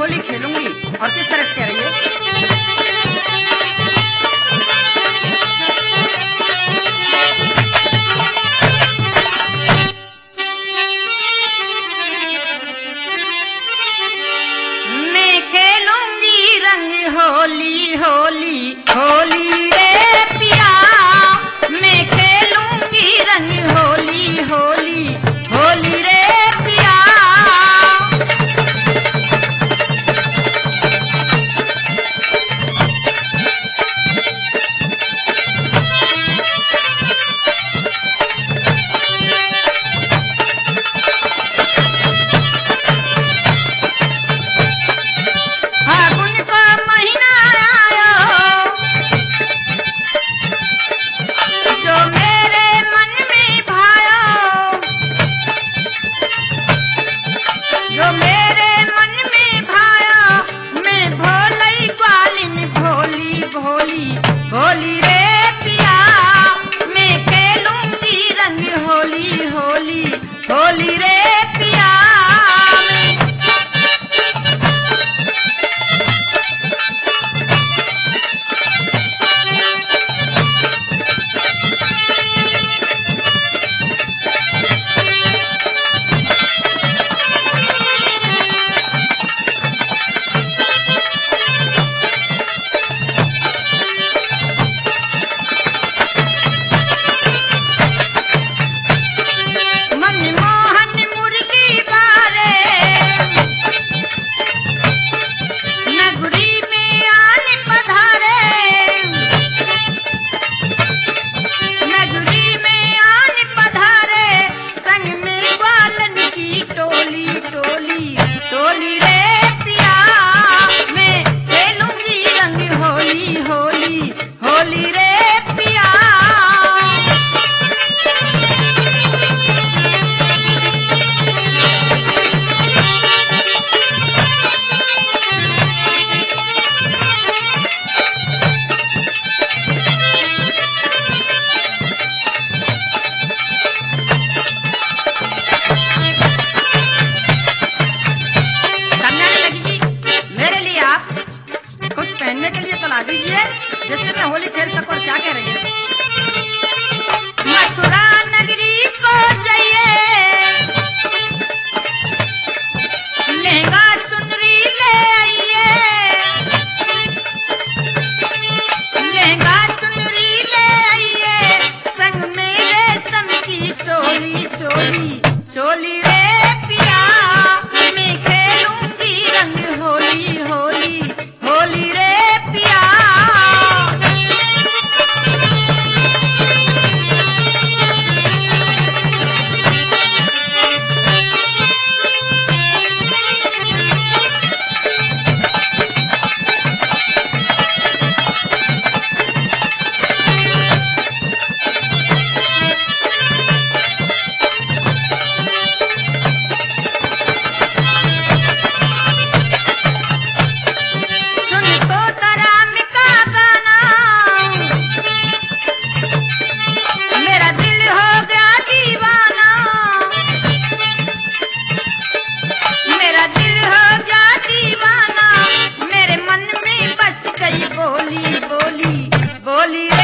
होली खेलूंगी। और किस तरह से कह रही है? मैं खेलूंगी रंग होली होली होली रे पिया, मैं खेलूंगी रंग होली होली होली रे पिया। फागुन का महीना आयो, जो मेरे मन में भायो, जो मेरे मन में भायो, मैं भोलई ग्वालिन भोली भोली भोली रे पिया, मैं खेलूंगी रंग होली होली होली रे पिया। मनमोहन मुर्गी बारे, नगरी में आने पधारे, नगरी में आने पधारे, संग में ग्वालन की टोली टोली टोली रे पिया, मैं खेलूंगी रंग होली होली होली रे पिया। समझाने लगी कि मेरे लिए आप कुछ पहनने के लिए सलाह दीजिए जिससे मैं होली खेल सकूं। और क्या कह रही है? मथुरा नगरी को जाइए, लहंगा चुनरी ले आइए, लहंगा चुनरी ले आइए, संग में रेशम की चोली चोली चोली रे पिया, मैं खेलूंगी रंग होली होली होली रे पिया। सुन तो तराम का गाना, मेरा दिल हो गया दीवाना, मेरा दिल हो गया दीवाना, मेरे मन में बस गई बोली बोली बोली